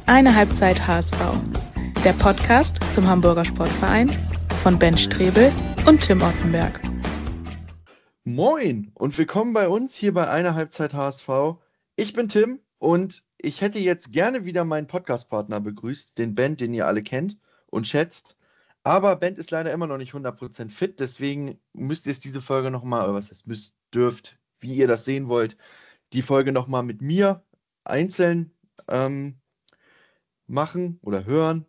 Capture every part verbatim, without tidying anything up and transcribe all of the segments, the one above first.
Eine Halbzeit H S V, der Podcast zum Hamburger Sportverein von Ben Strebel und Tim Ottenberg. Moin und willkommen bei uns hier bei Eine Halbzeit H S V. Ich bin Tim und ich hätte jetzt gerne wieder meinen Podcast-Partner begrüßt, den Ben, den ihr alle kennt und schätzt. Aber Ben ist leider immer noch nicht hundert Prozent fit, deswegen müsst ihr es diese Folge nochmal, oder was heißt müsst, dürft, wie ihr das sehen wollt, die Folge nochmal mit mir einzeln ähm, machen oder hören.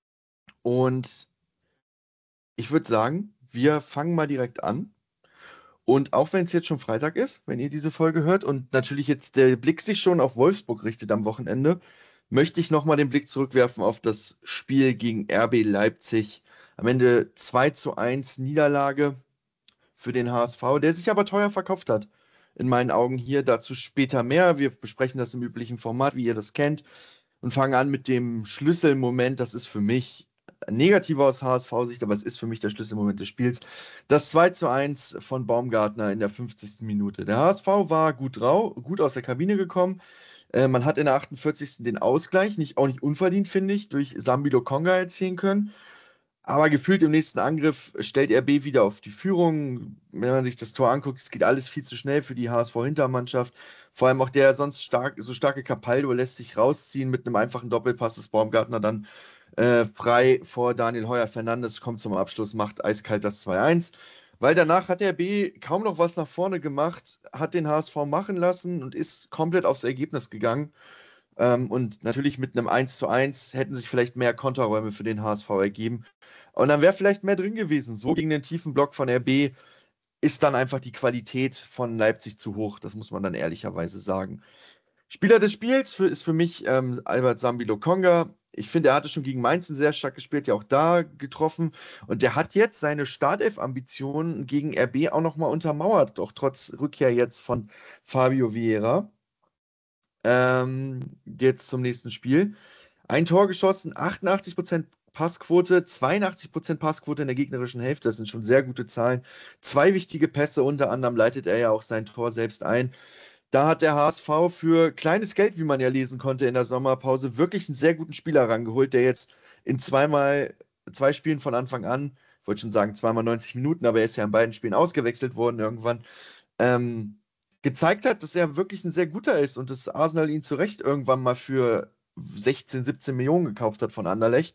Und ich würde sagen, wir fangen mal direkt an. Und auch wenn es jetzt schon Freitag ist, wenn ihr diese Folge hört und natürlich jetzt der Blick sich schon auf Wolfsburg richtet am Wochenende, möchte ich nochmal den Blick zurückwerfen auf das Spiel gegen R B Leipzig. Am Ende zwei zu eins Niederlage für den H S V, der sich aber teuer verkauft hat. In meinen Augen hier, dazu später mehr. Wir besprechen das im üblichen Format, wie ihr das kennt, und fangen an mit dem Schlüsselmoment. Das ist für mich negativ aus H S V-Sicht, aber es ist für mich der Schlüsselmoment des Spiels. Das zwei zu eins von Baumgartner in der fünfzigsten Minute. Der H S V war gut, drau gut aus der Kabine gekommen. Äh, man hat in der achtundvierzigsten den Ausgleich, nicht, auch nicht unverdient, finde ich, durch Sambi Lokonga erzielen können. Aber gefühlt im nächsten Angriff stellt R B wieder auf die Führung. Wenn man sich das Tor anguckt, es geht alles viel zu schnell für die H S V-Hintermannschaft. Vor allem auch der sonst stark, so starke Capaldo lässt sich rausziehen mit einem einfachen Doppelpass des Baumgartner dann äh, frei vor Daniel Heuer-Fernandes, kommt zum Abschluss, macht eiskalt das zwei eins. Weil danach hat R B kaum noch was nach vorne gemacht, hat den H S V machen lassen und ist komplett aufs Ergebnis gegangen. Ähm, und natürlich mit einem eins zu eins hätten sich vielleicht mehr Konterräume für den H S V ergeben. Und dann wäre vielleicht mehr drin gewesen. So gegen den tiefen Block von R B ist dann einfach die Qualität von Leipzig zu hoch. Das muss man dann ehrlicherweise sagen. Spieler des Spiels für, ist für mich ähm, Albert Sambi Lokonga. Ich finde, er hatte schon gegen Mainz sehr stark gespielt, ja auch da getroffen. Und der hat jetzt seine Startelf-Ambitionen gegen R B auch nochmal untermauert, auch trotz Rückkehr jetzt von Fabio Vieira. Ähm, jetzt zum nächsten Spiel. Ein Tor geschossen, achtundachtzig Prozent Passquote, zweiundachtzig Prozent Passquote in der gegnerischen Hälfte. Das sind schon sehr gute Zahlen. Zwei wichtige Pässe, unter anderem leitet er ja auch sein Tor selbst ein. Da hat der H S V für kleines Geld, wie man ja lesen konnte in der Sommerpause, wirklich einen sehr guten Spieler rangeholt, der jetzt in zweimal, zwei Spielen von Anfang an, ich wollte schon sagen zweimal neunzig Minuten, aber er ist ja in beiden Spielen ausgewechselt worden irgendwann, ähm, gezeigt hat, dass er wirklich ein sehr guter ist und dass Arsenal ihn zu Recht irgendwann mal für sechzehn, siebzehn Millionen gekauft hat von Anderlecht.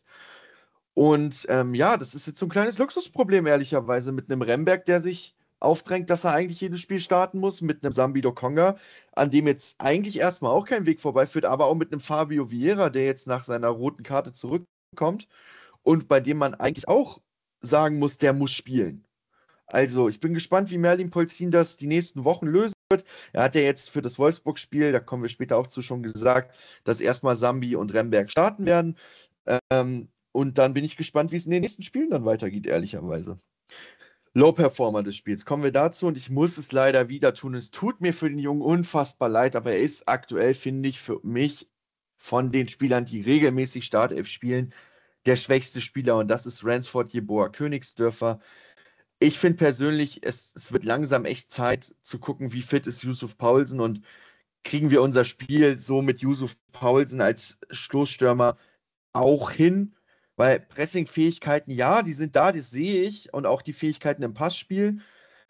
Und ähm, ja, das ist jetzt so ein kleines Luxusproblem, ehrlicherweise, mit einem Remberg, der sich aufdrängt, dass er eigentlich jedes Spiel starten muss, mit einem Sambi Lokonga, an dem jetzt eigentlich erstmal auch kein Weg vorbeiführt, aber auch mit einem Fabio Vieira, der jetzt nach seiner roten Karte zurückkommt und bei dem man eigentlich auch sagen muss, der muss spielen. Also, ich bin gespannt, wie Merlin Polzin das die nächsten Wochen lösen wird. Er hat ja jetzt für das Wolfsburg-Spiel, da kommen wir später auch zu, schon gesagt, dass erstmal Sambi und Remberg starten werden. Ähm, und dann bin ich gespannt, wie es in den nächsten Spielen dann weitergeht, ehrlicherweise. Low-Performer des Spiels. Kommen wir dazu und ich muss es leider wieder tun. Es tut mir für den Jungen unfassbar leid, aber er ist aktuell, finde ich, für mich von den Spielern, die regelmäßig Startelf spielen, der schwächste Spieler und das ist Ransford Jeboa Königsdörfer. Ich finde persönlich, es, es wird langsam echt Zeit zu gucken, wie fit ist Yusuf Paulsen und kriegen wir unser Spiel so mit Yusuf Paulsen als Stoßstürmer auch hin, weil Pressing-Fähigkeiten, ja, die sind da, das sehe ich und auch die Fähigkeiten im Passspiel,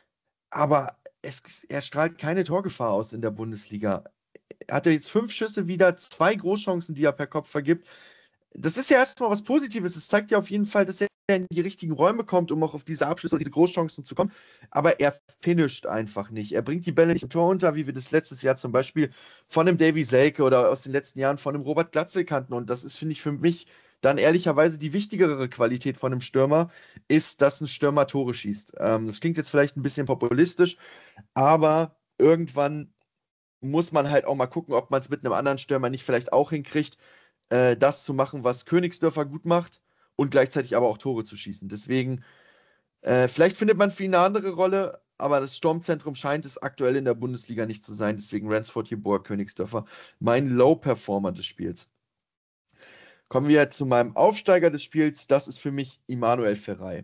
aber es, er strahlt keine Torgefahr aus in der Bundesliga. Er hatte jetzt fünf Schüsse wieder, zwei Großchancen, die er per Kopf vergibt. Das ist ja erstmal was Positives. Es zeigt ja auf jeden Fall, dass er in die richtigen Räume kommt, um auch auf diese Abschlüsse und diese Großchancen zu kommen. Aber er finisht einfach nicht. Er bringt die Bälle nicht im Tor unter, wie wir das letztes Jahr zum Beispiel von einem Davy Selke oder aus den letzten Jahren von einem Robert Glatzel kannten. Und das ist, finde ich, für mich dann ehrlicherweise die wichtigere Qualität von einem Stürmer, ist, dass ein Stürmer Tore schießt. Ähm, das klingt jetzt vielleicht ein bisschen populistisch, aber irgendwann muss man halt auch mal gucken, ob man es mit einem anderen Stürmer nicht vielleicht auch hinkriegt, äh, das zu machen, was Königsdörfer gut macht und gleichzeitig aber auch Tore zu schießen. Deswegen, äh, vielleicht findet man für ihn eine andere Rolle, aber das Sturmzentrum scheint es aktuell in der Bundesliga nicht zu sein. Deswegen Ransford Jeboa Königsdörfer, mein Low-Performer des Spiels. Kommen wir zu meinem Aufsteiger des Spiels. Das ist für mich Immanuel Ferrei.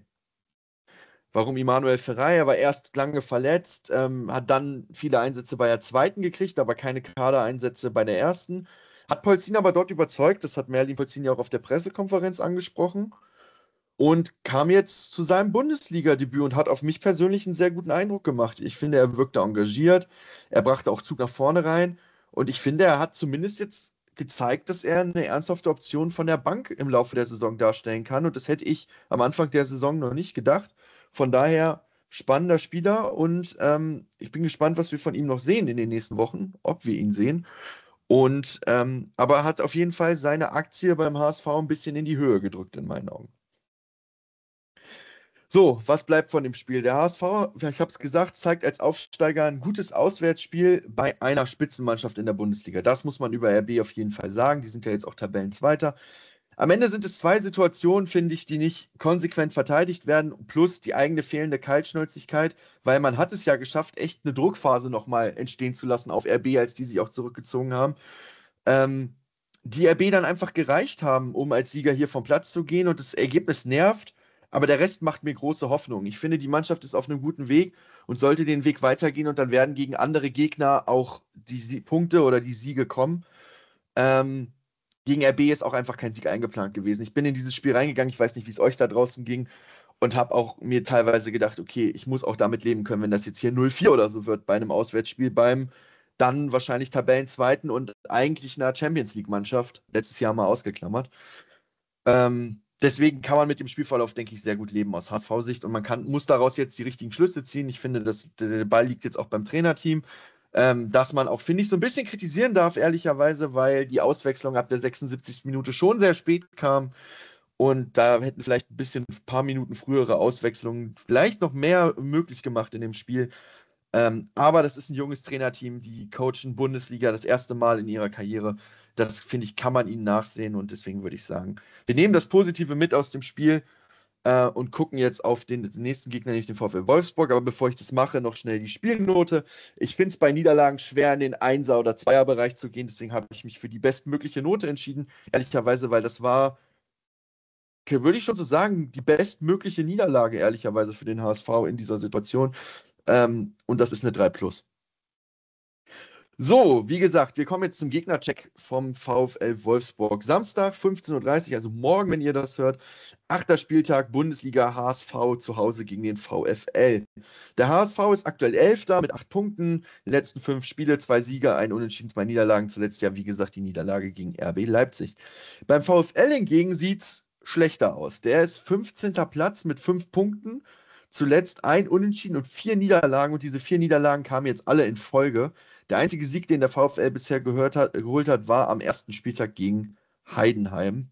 Warum Immanuel Ferrei? Er war erst lange verletzt, ähm, hat dann viele Einsätze bei der zweiten gekriegt, aber keine Kadereinsätze bei der ersten. Hat Polzin aber dort überzeugt, das hat Merlin Polzin ja auch auf der Pressekonferenz angesprochen und kam jetzt zu seinem Bundesliga-Debüt und hat auf mich persönlich einen sehr guten Eindruck gemacht. Ich finde, er wirkte engagiert, er brachte auch Zug nach vorne rein und ich finde, er hat zumindest jetzt gezeigt, dass er eine ernsthafte Option von der Bank im Laufe der Saison darstellen kann und das hätte ich am Anfang der Saison noch nicht gedacht. Von daher spannender Spieler und ähm, ich bin gespannt, was wir von ihm noch sehen in den nächsten Wochen, ob wir ihn sehen. Und ähm, aber er hat auf jeden Fall seine Aktie beim H S V ein bisschen in die Höhe gedrückt, in meinen Augen. So, was bleibt von dem Spiel? Der H S V, ich habe es gesagt, zeigt als Aufsteiger ein gutes Auswärtsspiel bei einer Spitzenmannschaft in der Bundesliga. Das muss man über R B auf jeden Fall sagen. Die sind ja jetzt auch Tabellenzweiter. Am Ende sind es zwei Situationen, finde ich, die nicht konsequent verteidigt werden, plus die eigene fehlende Kaltschnäuzigkeit, weil man hat es ja geschafft, echt eine Druckphase nochmal entstehen zu lassen auf R B, als die sich auch zurückgezogen haben. Ähm, die R B dann einfach gereicht haben, um als Sieger hier vom Platz zu gehen und das Ergebnis nervt, aber der Rest macht mir große Hoffnung. Ich finde, die Mannschaft ist auf einem guten Weg und sollte den Weg weitergehen und dann werden gegen andere Gegner auch die Sie Punkte oder die Siege kommen. Ähm, gegen R B ist auch einfach kein Sieg eingeplant gewesen. Ich bin in dieses Spiel reingegangen, ich weiß nicht, wie es euch da draußen ging und habe auch mir teilweise gedacht, okay, ich muss auch damit leben können, wenn das jetzt hier null vier oder so wird bei einem Auswärtsspiel beim dann wahrscheinlich Tabellenzweiten und eigentlich einer Champions League-Mannschaft, letztes Jahr mal ausgeklammert. Ähm, deswegen kann man mit dem Spielverlauf, denke ich, sehr gut leben aus H S V-Sicht und man kann, muss daraus jetzt die richtigen Schlüsse ziehen. Ich finde, dass der Ball liegt jetzt auch beim Trainerteam, ähm, dass man auch, finde ich, so ein bisschen kritisieren darf, ehrlicherweise, weil die Auswechslung ab der sechsundsiebzigsten Minute schon sehr spät kam und da hätten vielleicht ein bisschen, ein paar Minuten frühere Auswechslungen vielleicht noch mehr möglich gemacht in dem Spiel. Ähm, aber das ist ein junges Trainerteam, die coachen Bundesliga das erste Mal in ihrer Karriere. Das, finde ich, kann man ihnen nachsehen und deswegen würde ich sagen, wir nehmen das Positive mit aus dem Spiel äh, und gucken jetzt auf den, den nächsten Gegner, nämlich den VfL Wolfsburg. Aber bevor ich das mache, noch schnell die Spielnote. Ich finde es bei Niederlagen schwer, in den Einser- oder Zweierbereich zu gehen. Deswegen habe ich mich für die bestmögliche Note entschieden. Ehrlicherweise, weil das war, würde ich schon so sagen, die bestmögliche Niederlage, ehrlicherweise, für den H S V in dieser Situation. Ähm, und das ist eine drei plus. So, wie gesagt, wir kommen jetzt zum Gegnercheck vom VfL Wolfsburg. Samstag, fünfzehn Uhr dreißig, also morgen, wenn ihr das hört. Achter Spieltag, Bundesliga H S V zu Hause gegen den VfL. Der H S V ist aktuell Elfter mit acht Punkten. Die letzten fünf Spiele, zwei Siege, ein Unentschieden, zwei Niederlagen. Zuletzt ja, wie gesagt, die Niederlage gegen R B Leipzig. Beim VfL hingegen sieht es schlechter aus. Der ist fünfzehnter Platz mit fünf Punkten. Zuletzt ein Unentschieden und vier Niederlagen. Und diese vier Niederlagen kamen jetzt alle in Folge. Der einzige Sieg, den der VfL bisher gehört hat, geholt hat, war am ersten Spieltag gegen Heidenheim.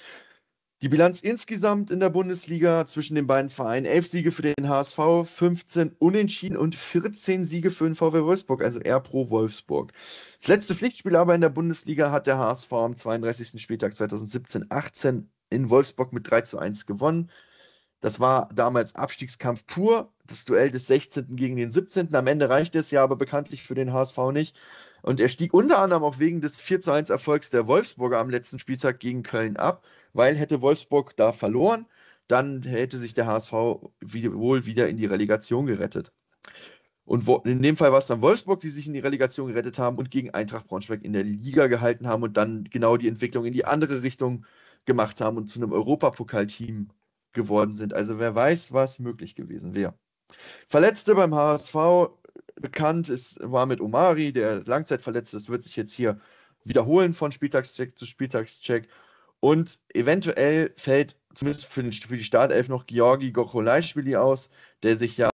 Die Bilanz insgesamt in der Bundesliga zwischen den beiden Vereinen: elf Siege für den H S V, fünfzehn Unentschieden und vierzehn Siege für den VfL Wolfsburg, also eher pro Wolfsburg. Das letzte Pflichtspiel aber in der Bundesliga hat der H S V am zweiunddreißigsten Spieltag zweitausendsiebzehn achtzehn in Wolfsburg mit drei zu eins gewonnen. Das war damals Abstiegskampf pur, das Duell des sechzehnten gegen den siebzehnten Am Ende reichte es ja aber bekanntlich für den H S V nicht. Und er stieg unter anderem auch wegen des vier zu eins Erfolgs der Wolfsburger am letzten Spieltag gegen Köln ab, weil hätte Wolfsburg da verloren, dann hätte sich der H S V wohl wieder in die Relegation gerettet. Und in dem Fall war es dann Wolfsburg, die sich in die Relegation gerettet haben und gegen Eintracht Braunschweig in der Liga gehalten haben und dann genau die Entwicklung in die andere Richtung gemacht haben und zu einem Europapokalteam geworden sind. Also wer weiß, was möglich gewesen wäre. Verletzte beim H S V bekannt ist, war mit Omari, der langzeitverletzt ist, wird sich jetzt hier wiederholen von Spieltagscheck zu Spieltagscheck. Und eventuell fällt zumindest für, den, für die Startelf noch Georgi Gocholaischwili aus, der sich ja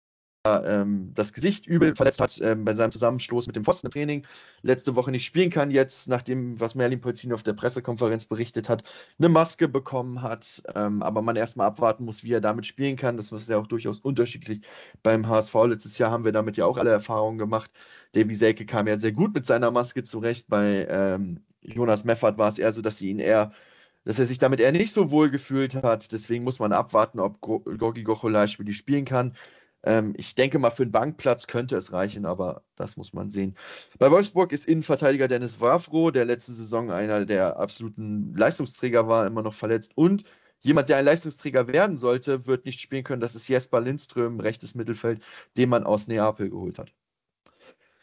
ähm, das Gesicht übel verletzt hat ähm, bei seinem Zusammenstoß mit dem Pfostentraining, letzte Woche nicht spielen kann, jetzt, nachdem, was Merlin Polzin auf der Pressekonferenz berichtet hat, eine Maske bekommen hat, ähm, aber man erstmal abwarten muss, wie er damit spielen kann. Das ist ja auch durchaus unterschiedlich beim H S V. Letztes Jahr haben wir damit ja auch alle Erfahrungen gemacht. Davy Selke kam ja sehr gut mit seiner Maske zurecht. Bei ähm, Jonas Meffert war es eher so, dass sie ihn eher dass er sich damit eher nicht so wohl gefühlt hat. Deswegen muss man abwarten, ob Gorgi Gocholaischwili spielen kann. Ähm, ich denke mal, für einen Bankplatz könnte es reichen, aber das muss man sehen. Bei Wolfsburg ist Innenverteidiger Dennis Wavro, der letzte Saison einer der absoluten Leistungsträger war, immer noch verletzt. Und jemand, der ein Leistungsträger werden sollte, wird nicht spielen können. Das ist Jesper Lindström, rechtes Mittelfeld, den man aus Neapel geholt hat.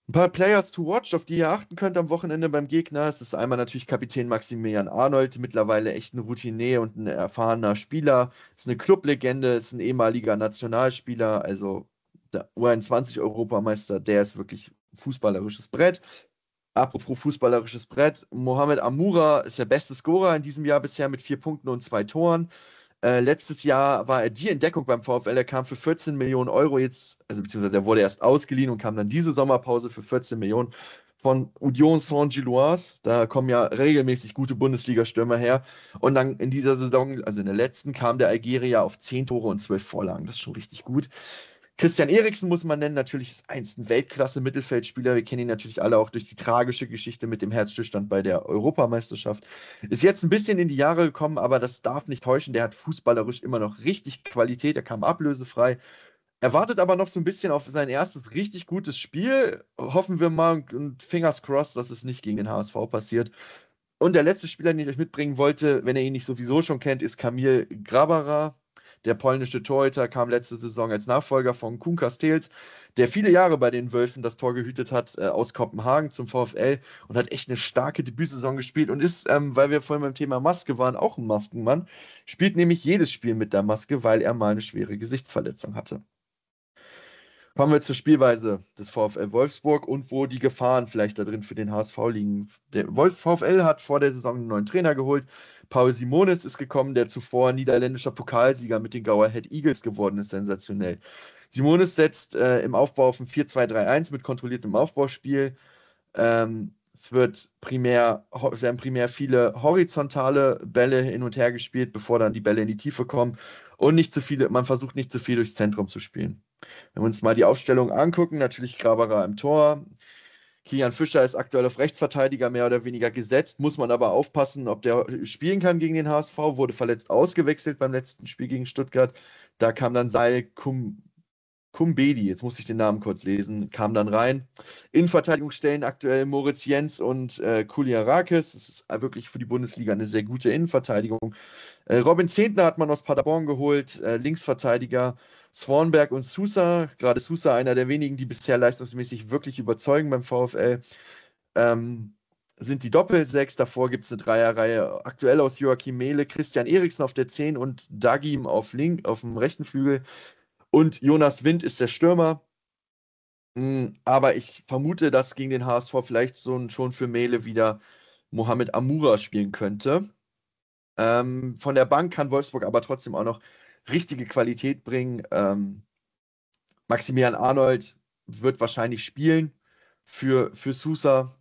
Ein paar Players to watch, auf die ihr achten könnt am Wochenende beim Gegner. Es ist einmal natürlich Kapitän Maximilian Arnold, mittlerweile echt ein Routinier und ein erfahrener Spieler. Ist eine Clublegende, ist ein ehemaliger Nationalspieler, also der U einundzwanzig-Europameister, der ist wirklich ein fußballerisches Brett. Apropos fußballerisches Brett, Mohamed Amoura ist der beste Scorer in diesem Jahr bisher mit vier Punkten und zwei Toren. Äh, letztes Jahr war er die Entdeckung beim VfL. Er kam für vierzehn Millionen Euro jetzt, also beziehungsweise er wurde erst ausgeliehen und kam dann diese Sommerpause für vierzehn Millionen von Union Saint-Gilloise. Da kommen ja regelmäßig gute Bundesliga-Stürmer her. Und dann in dieser Saison, also in der letzten, kam der Algerier auf zehn Tore und zwölf Vorlagen. Das ist schon richtig gut. Christian Eriksen muss man nennen, natürlich ist einst ein Weltklasse-Mittelfeldspieler. Wir kennen ihn natürlich alle auch durch die tragische Geschichte mit dem Herzstillstand bei der Europameisterschaft. Ist jetzt ein bisschen in die Jahre gekommen, aber das darf nicht täuschen. Der hat fußballerisch immer noch richtig Qualität. Er kam ablösefrei. Er wartet aber noch so ein bisschen auf sein erstes richtig gutes Spiel. Hoffen wir mal und fingers crossed, dass es nicht gegen den H S V passiert. Und der letzte Spieler, den ich euch mitbringen wollte, wenn ihr ihn nicht sowieso schon kennt, ist Kamil Grabara. Der polnische Torhüter kam letzte Saison als Nachfolger von Kuhn Castells, der viele Jahre bei den Wölfen das Tor gehütet hat, äh, aus Kopenhagen zum VfL und hat echt eine starke Debütsaison gespielt und ist, ähm, weil wir vorhin beim Thema Maske waren, auch ein Maskenmann. Spielt nämlich jedes Spiel mit der Maske, weil er mal eine schwere Gesichtsverletzung hatte. Kommen wir zur Spielweise des VfL Wolfsburg und wo die Gefahren vielleicht da drin für den H S V liegen. Der Wolf VfL hat vor der Saison einen neuen Trainer geholt. Paul Simonis ist gekommen, der zuvor niederländischer Pokalsieger mit den Go Ahead Eagles geworden ist, sensationell. Simonis setzt äh, im Aufbau auf ein vier zwei drei eins mit kontrolliertem Aufbauspiel. Ähm, es wird primär, es werden primär viele horizontale Bälle hin und her gespielt, bevor dann die Bälle in die Tiefe kommen. Und nicht zu viele, man versucht nicht zu viel durchs Zentrum zu spielen. Wenn wir uns mal die Aufstellung angucken, natürlich Graberer im Tor. Kilian Fischer ist aktuell auf Rechtsverteidiger mehr oder weniger gesetzt, muss man aber aufpassen, ob der spielen kann gegen den H S V. Wurde verletzt ausgewechselt beim letzten Spiel gegen Stuttgart. Da kam dann Sail Kum, Kumbedi, jetzt musste ich den Namen kurz lesen, kam dann rein. Innenverteidigung stellen aktuell Moritz Jens und äh, Kuliarakis. Das ist wirklich für die Bundesliga eine sehr gute Innenverteidigung. Äh, Robin Zehntner hat man aus Paderborn geholt, äh, Linksverteidiger. Swanberg und Sousa, gerade Sousa, einer der wenigen, die bisher leistungsmäßig wirklich überzeugen beim VfL, ähm, sind die Doppelsechs. Davor gibt es eine Dreierreihe, aktuell aus Joachim Mehle, Christian Eriksen auf der zehn und Dagim auf, link, auf dem rechten Flügel. Und Jonas Wind ist der Stürmer. Mm, Aber ich vermute, dass gegen den H S V vielleicht so schon für Mehle wieder Mohamed Amoura spielen könnte. Ähm, von der Bank kann Wolfsburg aber trotzdem auch noch richtige Qualität bringen. Ähm, Maximilian Arnold wird wahrscheinlich spielen für, für Sousa.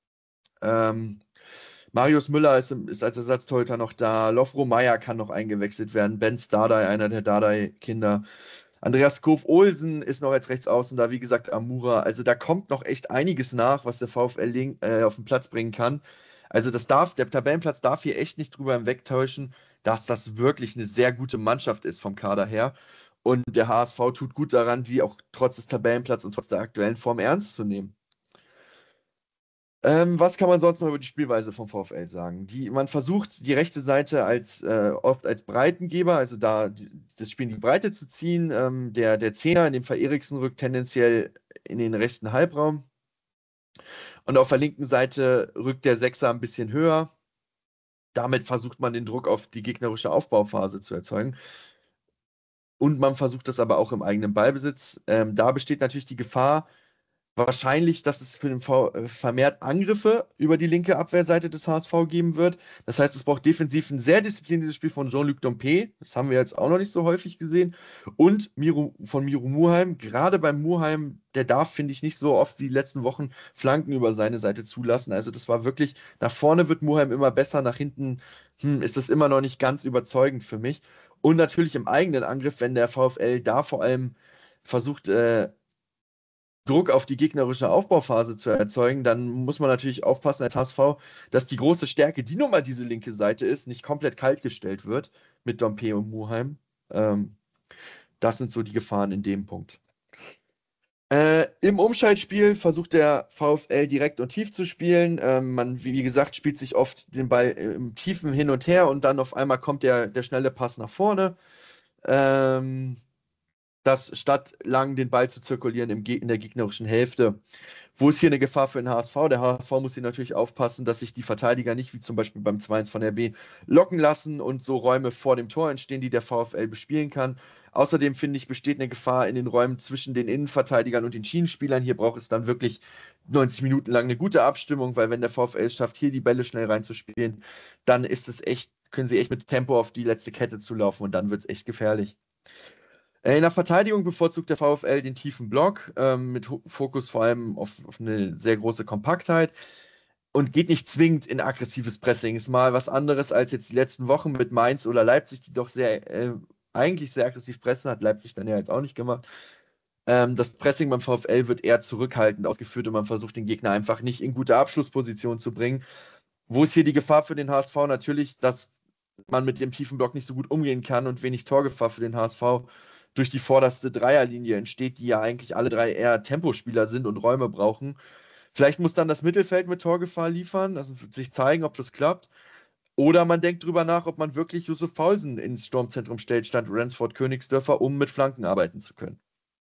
Ähm, Marius Müller ist, im- ist als Ersatztorhüter noch da. Lofro Meyer kann noch eingewechselt werden. Ben Stardai, einer der Dardai-Kinder. Andreas Kof-Olsen ist noch als Rechtsaußen da. Wie gesagt, Amura. Also da kommt noch echt einiges nach, was der VfL link, äh, auf den Platz bringen kann. Also das darf, der Tabellenplatz darf hier echt nicht drüber hinwegtäuschen, dass das wirklich eine sehr gute Mannschaft ist vom Kader her. Und der H S V tut gut daran, die auch trotz des Tabellenplatzes und trotz der aktuellen Form ernst zu nehmen. Ähm, was kann man sonst noch über die Spielweise vom VfL sagen? Die, man versucht, die rechte Seite als, äh, oft als Breitengeber, also da die, das Spiel in die Breite zu ziehen. Ähm, der, der Zehner, in dem Fall Eriksen, rückt tendenziell in den rechten Halbraum. Und auf der linken Seite rückt der Sechser ein bisschen höher. Damit versucht man den Druck auf die gegnerische Aufbauphase zu erzeugen. Und man versucht das aber auch im eigenen Ballbesitz. Ähm, da besteht natürlich die Gefahr, wahrscheinlich, dass es für den V äh, vermehrt Angriffe über die linke Abwehrseite des H S V geben wird. Das heißt, es braucht defensiv ein sehr diszipliniertes Spiel von Jean-Luc Dompe. Das haben wir jetzt auch noch nicht so häufig gesehen. Und Miro, von Miro Muheim. Gerade beim Muheim, der darf, finde ich, nicht so oft wie die letzten Wochen Flanken über seine Seite zulassen. Also das war wirklich, nach vorne wird Muheim immer besser, nach hinten hm, ist das immer noch nicht ganz überzeugend für mich. Und natürlich im eigenen Angriff, wenn der VfL da vor allem versucht, äh, Druck auf die gegnerische Aufbauphase zu erzeugen, dann muss man natürlich aufpassen als H S V, dass die große Stärke, die nun mal diese linke Seite ist, nicht komplett kaltgestellt wird mit Dompe und Muheim. Ähm, das sind so die Gefahren in dem Punkt. Äh, im Umschaltspiel versucht der VfL direkt und tief zu spielen. Ähm, man, wie gesagt, spielt sich oft den Ball im Tiefen hin und her und dann auf einmal kommt der, der schnelle Pass nach vorne. Ähm, dass statt lang den Ball zu zirkulieren im Ge in der gegnerischen Hälfte, wo ist hier eine Gefahr für den H S V? Der H S V muss hier natürlich aufpassen, dass sich die Verteidiger nicht, wie zum Beispiel beim zwei eins von R B, locken lassen und so Räume vor dem Tor entstehen, die der VfL bespielen kann. Außerdem finde ich, besteht eine Gefahr in den Räumen zwischen den Innenverteidigern und den Schienenspielern. Hier braucht es dann wirklich neunzig Minuten lang eine gute Abstimmung, weil wenn der VfL es schafft, hier die Bälle schnell reinzuspielen, dann ist es echt, können sie echt mit Tempo auf die letzte Kette zulaufen und dann wird es echt gefährlich. In der Verteidigung bevorzugt der VfL den tiefen Block, ähm, mit Fokus vor allem auf, auf eine sehr große Kompaktheit und geht nicht zwingend in aggressives Pressing. Ist mal was anderes als jetzt die letzten Wochen mit Mainz oder Leipzig, die doch sehr, äh, eigentlich sehr aggressiv pressen, hat Leipzig dann ja jetzt auch nicht gemacht. Ähm, das Pressing beim VfL wird eher zurückhaltend ausgeführt und man versucht den Gegner einfach nicht in gute Abschlussposition zu bringen. Wo ist hier die Gefahr für den H S V? Natürlich, dass man mit dem tiefen Block nicht so gut umgehen kann und wenig Torgefahr für den H S V durch die vorderste Dreierlinie entsteht, die ja eigentlich alle drei eher Tempospieler sind und Räume brauchen. Vielleicht muss dann das Mittelfeld mit Torgefahr liefern, also wird sich zeigen, ob das klappt. Oder man denkt drüber nach, ob man wirklich Yusuf Paulsen ins Sturmzentrum stellt, statt Ransford Königsdörfer, um mit Flanken arbeiten zu können.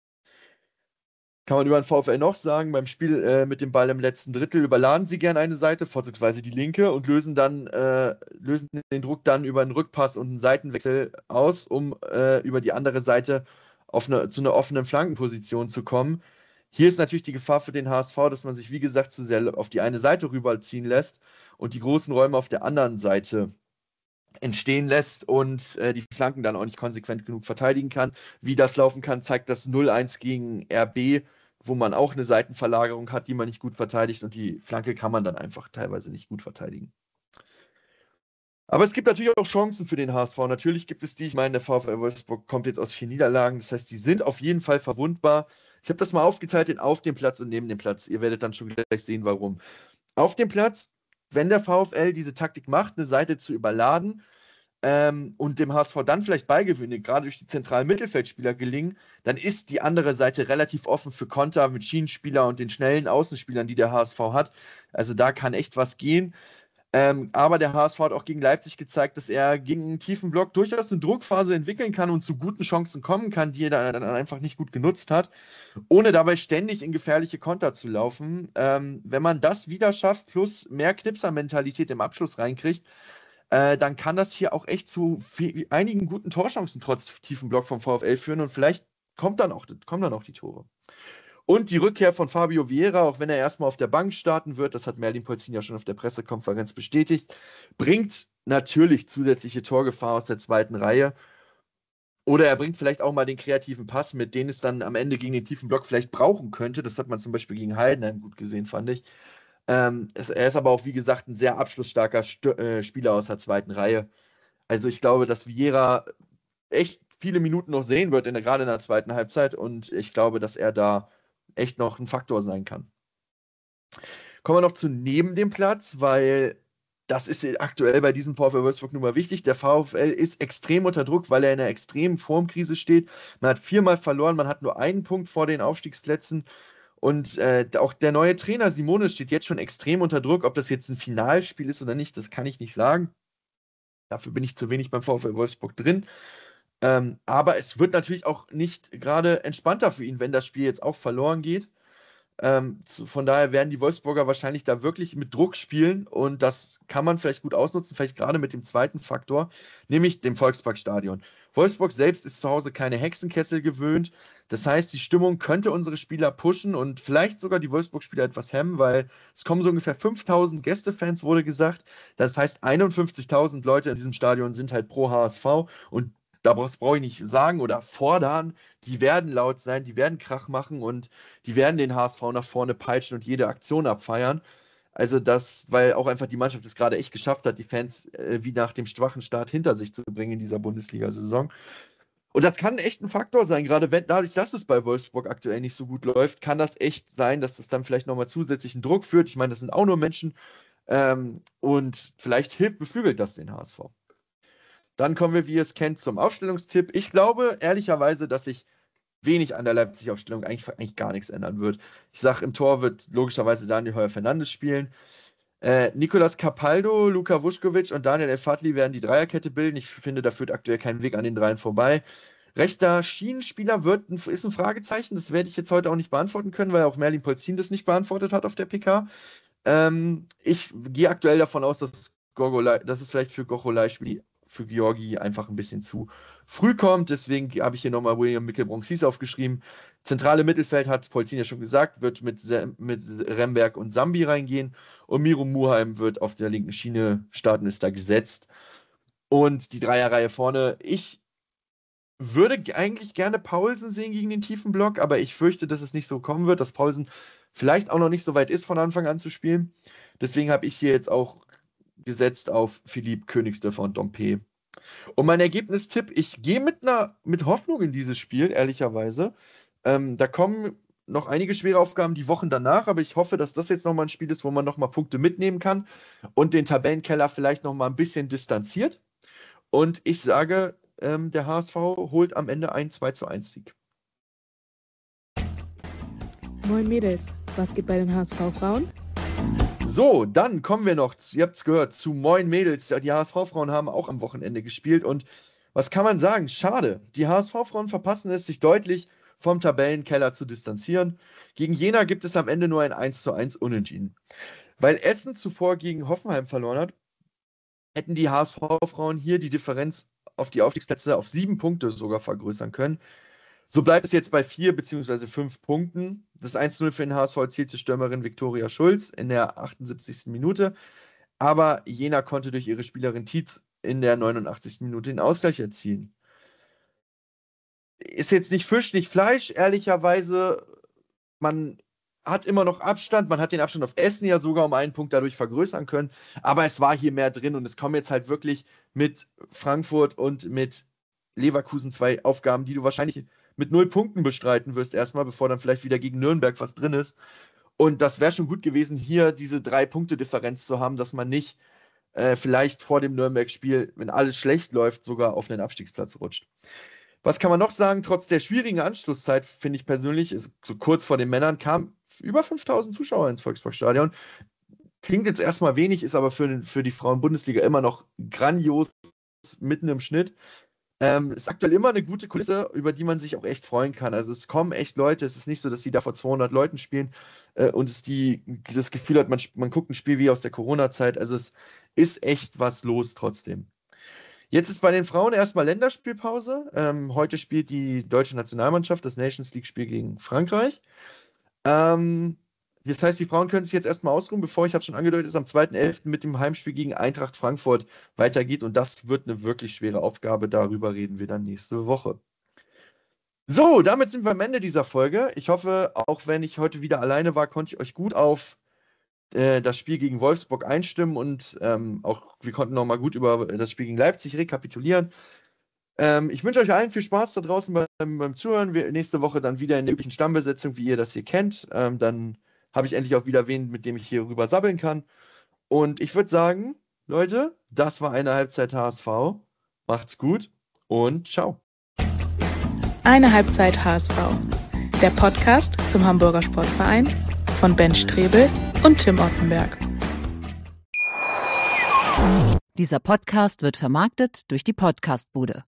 Kann man über den VfL noch sagen, beim Spiel äh, mit dem Ball im letzten Drittel überladen sie gern eine Seite, vorzugsweise die linke, und lösen dann äh, lösen den Druck dann über einen Rückpass und einen Seitenwechsel aus, um äh, über die andere Seite auf eine, zu einer offenen Flankenposition zu kommen. Hier ist natürlich die Gefahr für den H S V, dass man sich, wie gesagt, zu sehr auf die eine Seite rüberziehen lässt und die großen Räume auf der anderen Seite entstehen lässt und äh, die Flanken dann auch nicht konsequent genug verteidigen kann. Wie das laufen kann, zeigt das null eins gegen R B, wo man auch eine Seitenverlagerung hat, die man nicht gut verteidigt und die Flanke kann man dann einfach teilweise nicht gut verteidigen. Aber es gibt natürlich auch Chancen für den H S V. Natürlich gibt es die. Ich meine, der VfL Wolfsburg kommt jetzt aus vier Niederlagen. Das heißt, die sind auf jeden Fall verwundbar. Ich habe das mal aufgeteilt in auf dem Platz und neben dem Platz. Ihr werdet dann schon gleich sehen, warum. Auf dem Platz, wenn der VfL diese Taktik macht, eine Seite zu überladen, ähm, und dem H S V dann vielleicht Ballgewinne, gerade durch die zentralen Mittelfeldspieler gelingen, dann ist die andere Seite relativ offen für Konter mit Schienenspieler und den schnellen Außenspielern, die der H S V hat. Also da kann echt was gehen. Ähm, aber der H S V hat auch gegen Leipzig gezeigt, dass er gegen einen tiefen Block durchaus eine Druckphase entwickeln kann und zu guten Chancen kommen kann, die er dann einfach nicht gut genutzt hat, ohne dabei ständig in gefährliche Konter zu laufen. Ähm, wenn man das wieder schafft, plus mehr Knipser-Mentalität im Abschluss reinkriegt, äh, dann kann das hier auch echt zu viel, einigen guten Torchancen trotz tiefen Block vom VfL führen und vielleicht kommt dann auch, kommen dann auch die Tore. Und die Rückkehr von Fabio Vieira, auch wenn er erstmal auf der Bank starten wird, das hat Merlin Polzin ja schon auf der Pressekonferenz bestätigt, bringt natürlich zusätzliche Torgefahr aus der zweiten Reihe. Oder er bringt vielleicht auch mal den kreativen Pass mit, den es dann am Ende gegen den tiefen Block vielleicht brauchen könnte. Das hat man zum Beispiel gegen Heidenheim gut gesehen, fand ich. Ähm, es, er ist aber auch, wie gesagt, ein sehr abschlussstarker St äh, Spieler aus der zweiten Reihe. Also ich glaube, dass Vieira echt viele Minuten noch sehen wird, in der, gerade in der zweiten Halbzeit. Und ich glaube, dass er da echt noch ein Faktor sein kann. Kommen wir noch zu neben dem Platz, weil das ist aktuell bei diesem VfL Wolfsburg nun mal wichtig. Der VfL ist extrem unter Druck, weil er in einer extremen Formkrise steht. Man hat viermal verloren, man hat nur einen Punkt vor den Aufstiegsplätzen. Und äh, auch der neue Trainer Simone steht jetzt schon extrem unter Druck. Ob das jetzt ein Finalspiel ist oder nicht, das kann ich nicht sagen. Dafür bin ich zu wenig beim VfL Wolfsburg drin. Ähm, aber es wird natürlich auch nicht gerade entspannter für ihn, wenn das Spiel jetzt auch verloren geht. Ähm, zu, von daher werden die Wolfsburger wahrscheinlich da wirklich mit Druck spielen und das kann man vielleicht gut ausnutzen, vielleicht gerade mit dem zweiten Faktor, nämlich dem Volksparkstadion. Wolfsburg selbst ist zu Hause keine Hexenkessel gewöhnt. Das heißt, die Stimmung könnte unsere Spieler pushen und vielleicht sogar die Wolfsburg-Spieler etwas hemmen, weil es kommen so ungefähr fünftausend Gästefans, wurde gesagt. Das heißt, einundfünfzigtausend Leute in diesem Stadion sind halt pro H S V und da brauche ich nicht sagen oder fordern, die werden laut sein, die werden Krach machen und die werden den H S V nach vorne peitschen und jede Aktion abfeiern. Also das, weil auch einfach die Mannschaft es gerade echt geschafft hat, die Fans äh, wie nach dem schwachen Start hinter sich zu bringen in dieser Bundesliga-Saison. Und das kann echt ein Faktor sein, gerade wenn, dadurch, dass es bei Wolfsburg aktuell nicht so gut läuft, kann das echt sein, dass das dann vielleicht nochmal zusätzlichen Druck führt. Ich meine, das sind auch nur Menschen ähm, und vielleicht hilft, beflügelt das den H S V. Dann kommen wir, wie ihr es kennt, zum Aufstellungstipp. Ich glaube ehrlicherweise, dass sich wenig an der Leipzig-Aufstellung eigentlich, eigentlich gar nichts ändern wird. Ich sage, im Tor wird logischerweise Daniel Heuer-Fernandes spielen. Äh, Nicolas Capaldo, Luka Vuskovic und Daniel El Fadli werden die Dreierkette bilden. Ich finde, da führt aktuell kein Weg an den dreien vorbei. Rechter Schienenspieler wird ein, ist ein Fragezeichen. Das werde ich jetzt heute auch nicht beantworten können, weil auch Merlin Polzin das nicht beantwortet hat auf der P K. Ähm, ich gehe aktuell davon aus, dass, Gogolai, dass es vielleicht für Gocholai für Georgi einfach ein bisschen zu früh kommt. Deswegen habe ich hier nochmal William Mickelbronxis aufgeschrieben. Zentrale Mittelfeld hat Polzin ja schon gesagt, wird mit, mit Remberg und Sambi reingehen. Und Miro Muheim wird auf der linken Schiene starten, ist da gesetzt. Und die Dreierreihe vorne. Ich würde eigentlich gerne Paulsen sehen gegen den tiefen Block, aber ich fürchte, dass es nicht so kommen wird, dass Paulsen vielleicht auch noch nicht so weit ist, von Anfang an zu spielen. Deswegen habe ich hier jetzt auch gesetzt auf Philippe Königsdörfer und Dompe. Und mein Ergebnistipp, ich gehe mit einer mit Hoffnung in dieses Spiel, ehrlicherweise. Ähm, da kommen noch einige schwere Aufgaben die Wochen danach, aber ich hoffe, dass das jetzt nochmal ein Spiel ist, wo man nochmal Punkte mitnehmen kann und den Tabellenkeller vielleicht nochmal ein bisschen distanziert. Und ich sage, ähm, der H S V holt am Ende einen zwei zu eins Sieg. Moin Mädels, was geht bei den H S V-Frauen? So, dann kommen wir noch, ihr habt es gehört, zu Moin Mädels. Ja, die H S V-Frauen haben auch am Wochenende gespielt und was kann man sagen? Schade. Die H S V-Frauen verpassen es, sich deutlich vom Tabellenkeller zu distanzieren. Gegen Jena gibt es am Ende nur ein eins zu eins Unentschieden. Weil Essen zuvor gegen Hoffenheim verloren hat, hätten die H S V-Frauen hier die Differenz auf die Aufstiegsplätze auf sieben Punkte sogar vergrößern können. So bleibt es jetzt bei vier bzw. fünf Punkten. Das eins zu null für den H S V erzielte Stürmerin Viktoria Schulz in der achtundsiebzigsten Minute. Aber Jena konnte durch ihre Spielerin Tietz in der neunundachtzigsten Minute den Ausgleich erzielen. Ist jetzt nicht Fisch, nicht Fleisch, ehrlicherweise. Man hat immer noch Abstand. Man hat den Abstand auf Essen ja sogar um einen Punkt dadurch vergrößern können. Aber es war hier mehr drin und es kommen jetzt halt wirklich mit Frankfurt und mit Leverkusen zwei Aufgaben, die du wahrscheinlich mit null Punkten bestreiten wirst erstmal, bevor dann vielleicht wieder gegen Nürnberg was drin ist. Und das wäre schon gut gewesen, hier diese drei Punkte Differenz zu haben, dass man nicht äh, vielleicht vor dem Nürnberg-Spiel, wenn alles schlecht läuft, sogar auf einen Abstiegsplatz rutscht. Was kann man noch sagen? Trotz der schwierigen Anschlusszeit, finde ich persönlich, ist, so kurz vor den Männern kamen über fünftausend Zuschauer ins Volksparkstadion. Klingt jetzt erstmal wenig, ist aber für, den, für die Frauen-Bundesliga immer noch grandios mitten im Schnitt. Ähm, ist aktuell immer eine gute Kulisse, über die man sich auch echt freuen kann. Also es kommen echt Leute, es ist nicht so, dass sie da vor zweihundert Leuten spielen äh, und es die, das Gefühl hat, man, man guckt ein Spiel wie aus der Corona-Zeit. Also es ist echt was los trotzdem. Jetzt ist bei den Frauen erstmal Länderspielpause. Ähm, heute spielt die deutsche Nationalmannschaft das Nations League-Spiel gegen Frankreich. Ähm, das heißt, die Frauen können sich jetzt erstmal ausruhen, bevor, ich habe schon angedeutet, es am zweiten elften mit dem Heimspiel gegen Eintracht Frankfurt weitergeht. Und das wird eine wirklich schwere Aufgabe. Darüber reden wir dann nächste Woche. So, damit sind wir am Ende dieser Folge. Ich hoffe, auch wenn ich heute wieder alleine war, konnte ich euch gut auf äh, das Spiel gegen Wolfsburg einstimmen und ähm, auch wir konnten nochmal gut über das Spiel gegen Leipzig rekapitulieren. Ähm, ich wünsche euch allen viel Spaß da draußen beim, beim Zuhören. Wir nächste Woche dann wieder in der üblichen Stammbesetzung, wie ihr das hier kennt. Ähm, dann habe ich endlich auch wieder wen, mit dem ich hier rüber sabbeln kann. Und ich würde sagen, Leute, das war eine Halbzeit H S V. Macht's gut und ciao. Eine Halbzeit H S V. Der Podcast zum Hamburger Sportverein von Ben Strebel und Tim Ottenberg. Dieser Podcast wird vermarktet durch die Podcastbude.